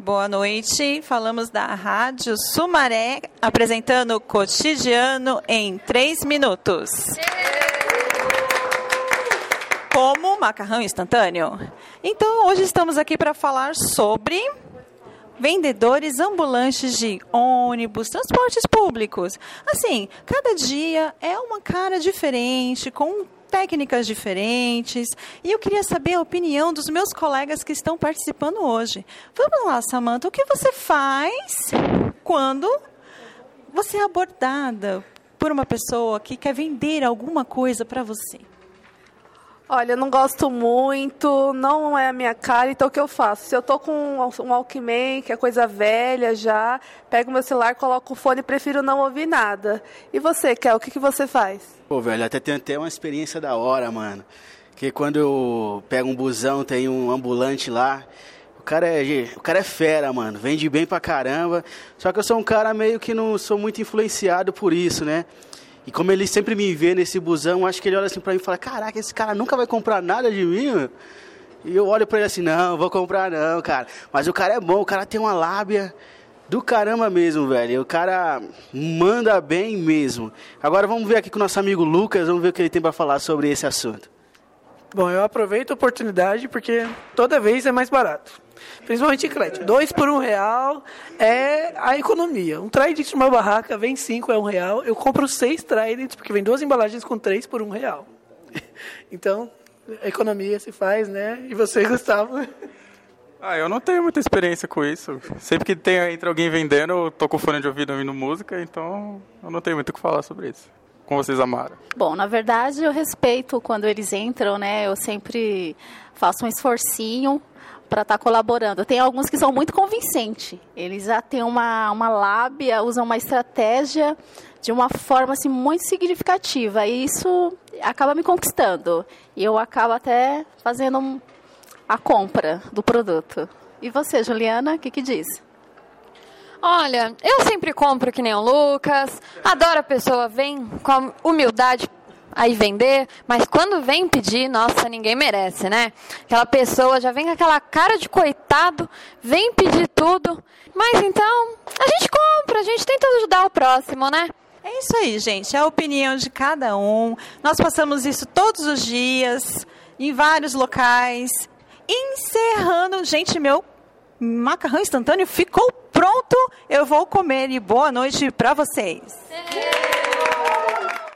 Boa noite. Falamos da Rádio Sumaré, apresentando o Cotidiano em 3 minutos. Como macarrão instantâneo. Então, hoje estamos aqui para falar sobre vendedores ambulantes de ônibus, transportes públicos. Assim, cada dia é uma cara diferente, com técnicas diferentes. E eu queria saber a opinião dos meus colegas que estão participando hoje. Vamos lá, Samanta, o que você faz quando você é abordada por uma pessoa que quer vender alguma coisa para você? Olha, eu não gosto muito, não é a minha cara, então o que eu faço? Se eu tô com um Walkman, que é coisa velha já, pego meu celular, coloco o fone e prefiro não ouvir nada. E você, Kel, o que você faz? Pô, velho, até tem uma experiência da hora, mano. Que quando eu pego um busão, tem um ambulante lá, o cara é fera, mano, vende bem pra caramba. Só que eu sou um cara meio que não sou muito influenciado por isso, né? E como ele sempre me vê nesse busão, acho que ele olha assim pra mim e fala: caraca, esse cara nunca vai comprar nada de mim, mano. E eu olho pra ele assim: não, vou comprar não, cara. Mas o cara é bom, o cara tem uma lábia do caramba mesmo, velho. O cara manda bem mesmo. Agora vamos ver aqui com o nosso amigo Lucas, vamos ver o que ele tem pra falar sobre esse assunto. Bom, eu aproveito a oportunidade porque toda vez é mais barato. Principalmente chiclete. 2 por R$1 é a economia. Um Trident de uma barraca vem 5, é R$1. Eu compro 6 Tridents, porque vem 2 embalagens com 3 por R$1. Então, a economia se faz, né? E você, Gustavo? Eu não tenho muita experiência com isso. Sempre que entra alguém vendendo, eu tô com fone de ouvido ouvindo música, então eu não tenho muito o que falar sobre isso. Com vocês, Amara. Bom, na verdade, eu respeito quando eles entram, né? Eu sempre faço um esforcinho para estar colaborando. Tem alguns que são muito convincentes. Eles já têm uma lábia, usam uma estratégia de uma forma assim, muito significativa. E isso acaba me conquistando. E eu acabo até fazendo a compra do produto. E você, Juliana, o que diz? Olha, eu sempre compro que nem o Lucas. Adoro a pessoa vem com a humildade aí vender, mas quando vem pedir, nossa, ninguém merece, né? Aquela pessoa já vem com aquela cara de coitado, vem pedir tudo, mas então, a gente compra, a gente tenta ajudar o próximo, né? É isso aí, gente, é a opinião de cada um. Nós passamos isso todos os dias, em vários locais. Encerrando, gente, meu macarrão instantâneo ficou pronto, eu vou comer e boa noite para vocês.